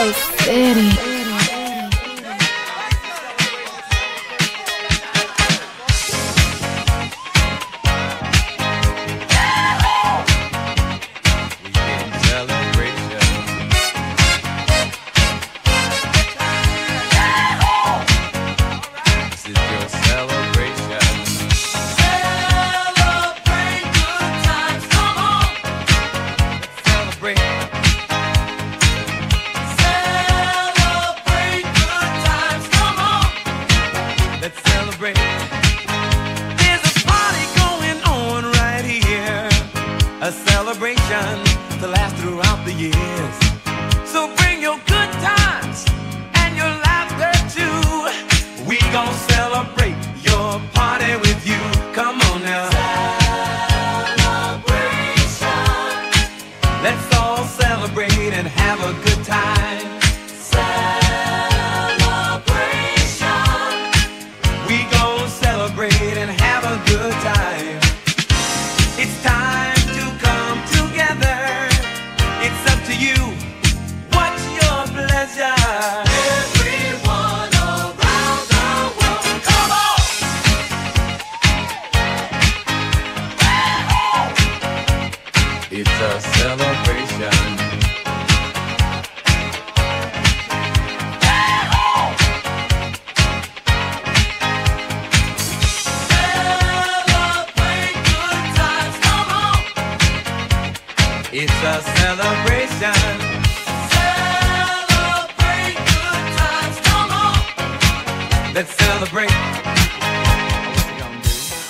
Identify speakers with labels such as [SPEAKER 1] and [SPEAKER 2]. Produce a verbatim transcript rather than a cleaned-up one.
[SPEAKER 1] So city.
[SPEAKER 2] A celebration to last throughout the years. So bring your good times and your laughter too. We gon' celebrate your party with you. Come on now. Celebration. Let's all celebrate and have a good time. Celebration. We gon' celebrate and have a good time. It's time to come together. It's up to you. What's your pleasure? Everyone around the world, come on! It's a celebration. It's a celebration. Celebrate good times, come on. Let's celebrate.